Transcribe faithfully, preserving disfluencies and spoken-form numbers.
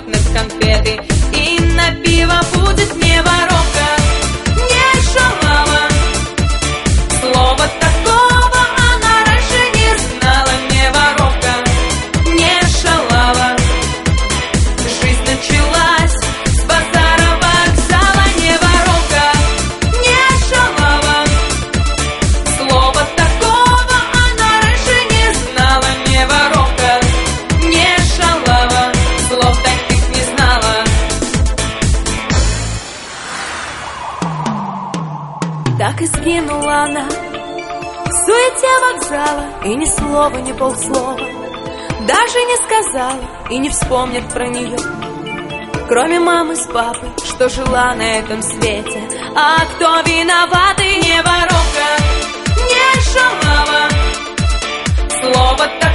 пахнут конфеты, и на пиво будет не воровка, не шалава. Слова такого она раньше не знала, не воровка, не шалава. Жизнь началась с базара вокзала, не воровка, не шалава. Слова такого она раньше не знала, не воровка, не шалава. Слов таких не знала. Так и скинула она в суете вокзала, и ни слова, ни полслова даже не сказала, и не вспомнит про нее, кроме мамы с папой, что жила на этом свете. А кто виноватый? Не воровка, не шалава. Слово так